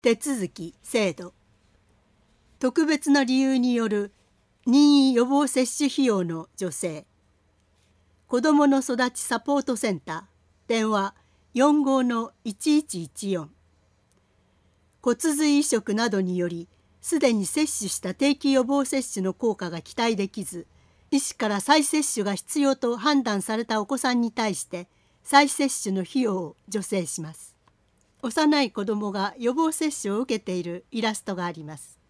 手続き制度、特別な理由による任意予防接種費用の助成、子どもの育ちサポートセンター、電話45-1114、骨髄移植などによりすでに接種した定期予防接種の効果が期待できず、医師から再接種が必要と判断されたお子さんに対して再接種の費用を助成します。幼い子どもが予防接種を受けているイラストがあります。